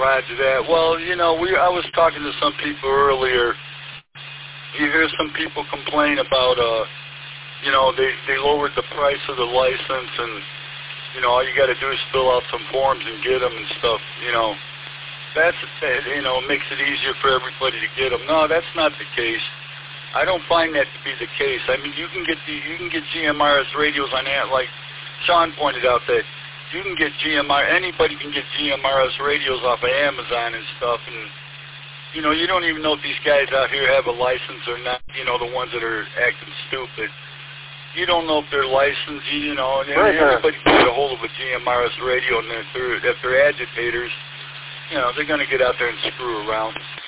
Roger that. Well, you know, I was talking to some people earlier. You hear some people complain about, you know, they lowered the price of the license, and, you know, all you got to do is fill out some forms and get them and stuff. You know, you know, makes it easier for everybody to get them. No, that's not the case. I don't find that to be the case. I mean, you can get GMRS radios on that, like Sean pointed out, that you can get anybody can get GMRS radios off of Amazon and stuff, and, you know, you don't even know if these guys out here have a license or not, you know, the ones that are acting stupid. You don't know if they're licensed, you know, and everybody can get a hold of a GMRS radio, and if they're agitators, you know, they're going to get out there and screw around.